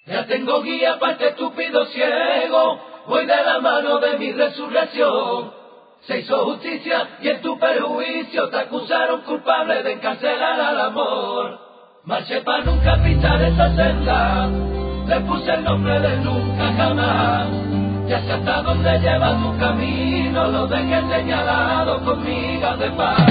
Ya tengo guía para este estúpido ciego, voy de la mano de mi resurrección. Se hizo justicia y en tu perjuicio te acusaron culpable de encarcelar al amor. Marché para nunca pisar esa senda, le puse el nombre de nunca jamás. Ya sé hasta dónde lleva tu camino, lo dejé señalado con migas de paz.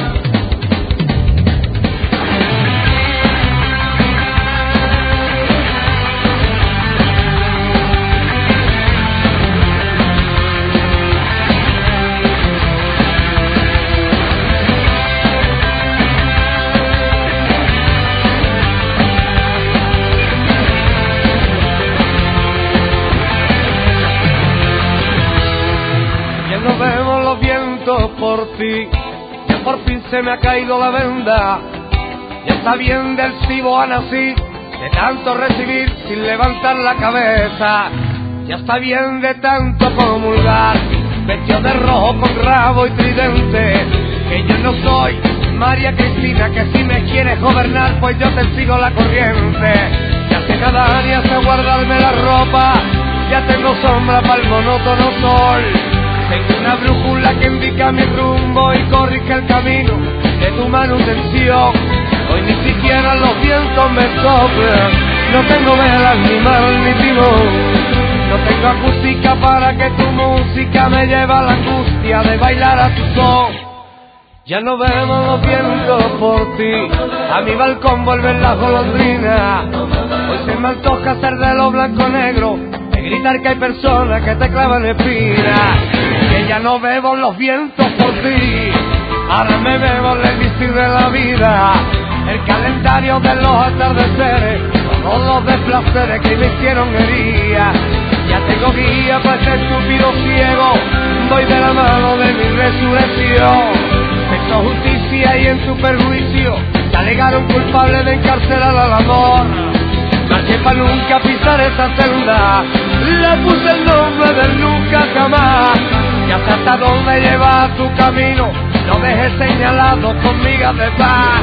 Nos vemos los vientos por ti, ya por fin se me ha caído la venda. Ya está bien del cibo nací, de tanto recibir sin levantar la cabeza. Ya está bien de tanto comulgar, vestido de rojo con rabo y tridente. Que yo no soy María Cristina, que si me quieres gobernar pues yo te sigo la corriente. Ya sé nadar, ya sé guardarme la ropa, ya tengo sombra para el monótono sol. Tengo una brújula que indica mi rumbo y corrige el camino de tu manutención. Hoy ni siquiera los vientos me soplan, no tengo velas ni mal ni timón. No tengo acústica para que tu música me lleve a la angustia de bailar a tu son. Ya no vemos los vientos por ti, a mi balcón vuelven las golondrinas. Hoy se me antoja hacer de lo blanco negro, de gritar que hay personas que te clavan espinas. Que ya no bebo los vientos por ti, ahora me bebo el elixir de la vida, el calendario de los atardeceres, todos los desplaceres que me hicieron heridas. Ya tengo guía para este estúpido ciego, voy de la mano de mi resurrección. Se hizo justicia y en su perjuicio te alegaron culpable de encarcelar al amor. Marché para nunca pisar esa celda, le puse el nombre del nunca jamás. Ya sé hasta dónde lleva tu camino, lo dejé señalado con migas de paz.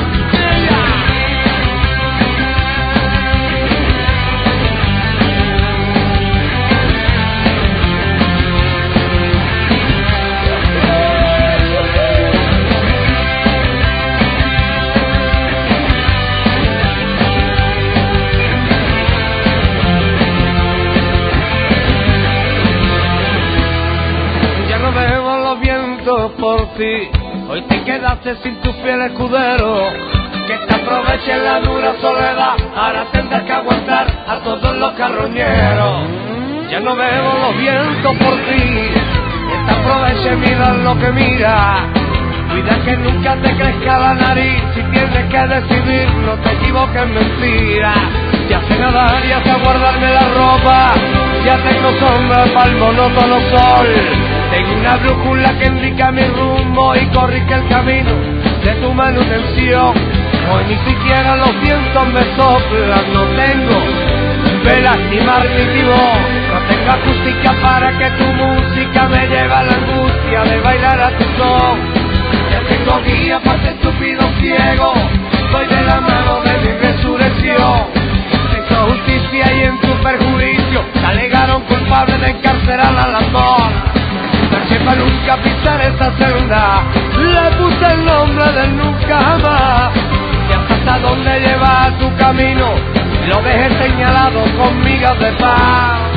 Por ti, hoy te quedaste sin tu fiel escudero, que te aproveche en la dura soledad, ahora tendrás que aguantar a todos los carroñeros. Ya no veo los vientos por ti, que te aproveche, mira lo que mira. Cuida que nunca te crezca la nariz, si tienes que decidir no te equivoques en mentira. Ya sé nadar, ya sé guardarme la ropa, ya tengo sombra para el monótono sol. Tengo una brújula que indica mi rumbo y corrige el camino de tu manutención. Hoy ni siquiera los vientos me soplan, no tengo velas ni mar ni timón. No tengo acústica para que tu música me lleve a la angustia de bailar a tu son. Ya tengo guía para este estúpido ciego, voy de la mano de mi resurrección. Se hizo justicia y en tu perjuicio te alegaron culpable de encarcelar al amor. Marché para nunca pisar esa celda, le puse el nombre del nunca jamás. Ya sé hasta dónde lleva tu camino, lo dejé señalado con migas de paz.